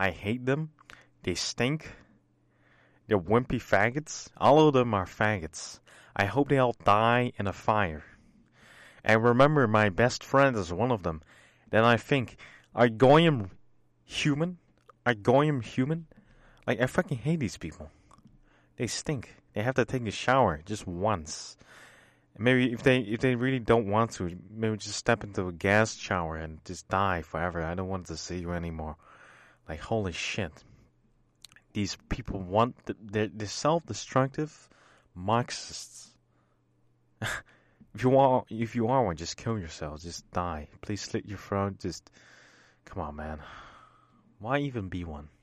I hate them. They stink. They're wimpy faggots. All of them are faggots. I hope they all die in a fire. And remember, my best friend is one of them. Then I think, are Goyim human? Are Goyim human? Like, I fucking hate these people. They stink. They have to take a shower just once. Maybe if they really don't want to, maybe just step into a gas shower and just die forever. I don't want to see you anymore. Like, holy shit. These people want, they're self-destructive Marxists. If you are one, just kill yourself. Just die. Please slit your throat. Just, come on, man. Why even be one?